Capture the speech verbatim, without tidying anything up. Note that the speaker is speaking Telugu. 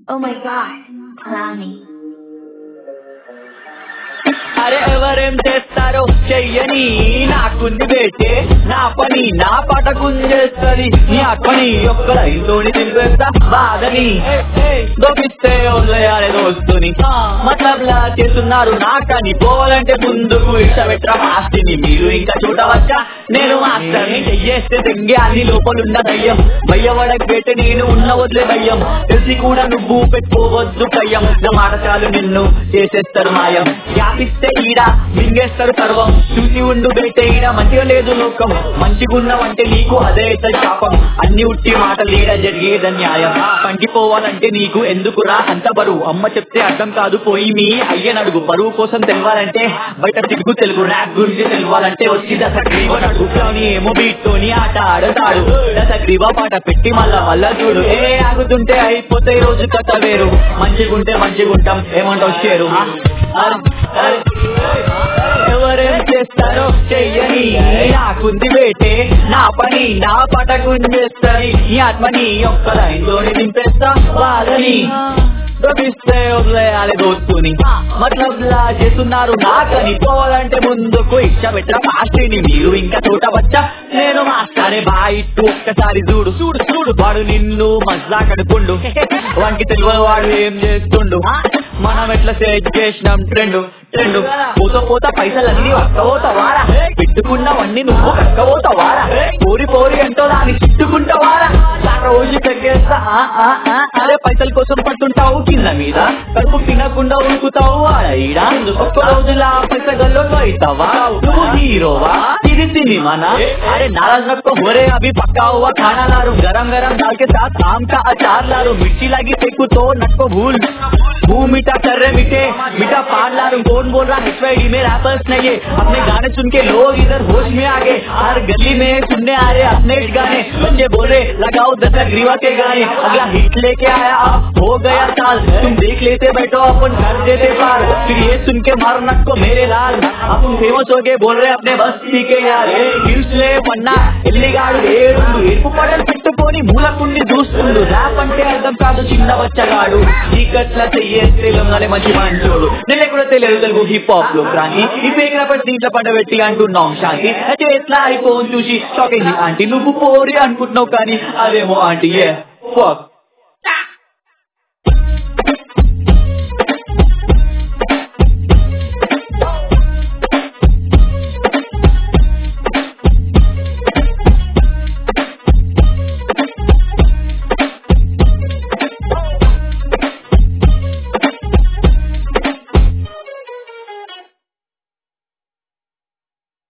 Oh my God, allow me. అరే ఎవరేం చేస్తారో చెయ్యని నాకుంది బేటే నా పని నా పటకుని చేస్తుంది నీ ఆత్మని ఒక్క రైతోని తినిపేస్తా బాధని దొరికిస్తే వదిలేయాలి దోస్తుని మతలబ్లా చేస్తున్నారు నాకని పోవాలంటే ముందుకు ఇష్టపెట్ట ఆస్తిని మీరు ఇంకా చూడవచ్చా నేను మాస్టర్ని చెయ్యేస్తే తెంగే అన్ని లోపలున్న దయ్యం భయ్యవడకు బేట నేను ఉన్న వదిలే భయ్యం తెలిసి కూడా నువ్వు పెట్టుకోవద్దు కయ్యం నా మాట చాలు నిన్ను చేసేస్తారు మాయం వ్యాపిస్తే ఈడ మింగేస్తారు సర్వం చూసి ఉండు బేటే ఈడ మంచిగా లేదు లోకం మంచిగున్నావంటే నీకు అదే శాపం అన్ని ఉట్టి మాటలు ఈడ జరిగేది న్యాయం కంటిపోవాలంటే నీకు ఎందుకురా అంత బరువు అమ్మ చెప్తే అర్థం కాదు పోయి మీ అయ్యనడుగు బరువు కోసం తెలవాలంటే బయట తిరుగు తెలుగు ర్యాప్ గురించి తెలవాలంటే వచ్చి దశగ్రీవ నడుగుని ఏమో బీట్తోని ఆట ఆడతాడు దశగ్రీవ పాట పెట్టి మళ్ళా మళ్ళా చూడు ఏ ఆగుతుంటే అయిపోతే ఈ రోజు కథ వేరు మంచిగుంటే మంచిగుంటాం ఏమంటావు షేరు ఎవరేం చేస్తారో చెయ్యని నాకుంది బేటే నా పని నా పటకుని చేస్తుంది ఈ ఆత్మని ఒక్క లైన్లోని నింపేస్తా వాళ్ళని దొరికిస్తే వదిలేయాలి దోస్తుని మతలబ్లా చేస్తున్నారు నాకని పోవాలంటే ముందుకు ఇష్టపెట్ట ఆస్తిని మీరు ఇంకా చూడవచ్చా నేను మాస్టారే బాయిట్టు ఒక్కసారి చూడు చూడు చూడు వాడు నిన్ను మజా కడుపుండు వానికి తెలియని వాడు ఏం చేస్తుండు మనం ఎట్లా సెట్ చేసినాం ట్రెండ్ ట్రెండ్ పోత పోత పైసలన్నీ వక్కబోతావారా పెట్టుకున్నవన్నీ నువ్వు కక్కబోతావారా పోరి పోరి అంటో దాన్ని చుట్టుకుంటావారా రోజు పెరిగేస్తా అరే పైసల కోసం పట్టుంటావు కింద మీద కడుపు తినకుండా ఉరుకుతావు ఆడ ఒక్క రోజులా పైసగల్లో అవుతావా నువ్వు హీరోవా ఇది సినిమానా अरे नाराज रखो हो रहे अभी पक्का हुआ खाना ला रू गरम गरम दाल के साथ आम का अचार ला रू मिर्ची लगी फेंकू तो नको भूल मुंह मीठा कर रहे मीठे मीठा पान ला रू कौन बोल रहा एच वाई डी में रैपर्स नहीं है अपने गाने सुन के लोग इधर होश में आ गए हर गली में सुनने आ रहे अपने गाने बच्चे बोल रहे लगाओ दशग्रीवा के गाने अगला हिट लेके आया अब हो गया साल तुम देख लेते बैठो अपन कर देते पार फिर ये सुन के मारो नको मेरे लाल अपन फेमस हो गए बोल रहे अपने बस्ती के यार హిల్స్లే పన్నా ఎల్లిగాడు ఏడుండు ఎరుపు పడలు పెట్టుకొని మూలకుండి చూస్తుండు ర్యాప్ అంటే అర్థం కాదు చిన్న బచ్చగాడు చీకట్ల చెయ్యేస్తే లొంగలే మంచి మంచోడు నేను కూడా తెలియదు తెలుగు హిప్ హాప్ లో కానీ ఈ ఫేక్ ర్యాపర్స్ దీంట్లో పండబెట్టి అంటున్నాం శాంతి అయితే ఎట్లా అయిపోని చూసి షాకింగ్ ఆంటీ నువ్వు పోరి అనుకుంటున్నావు కానీ అదేమో ఆంటీ ఏ ఫక్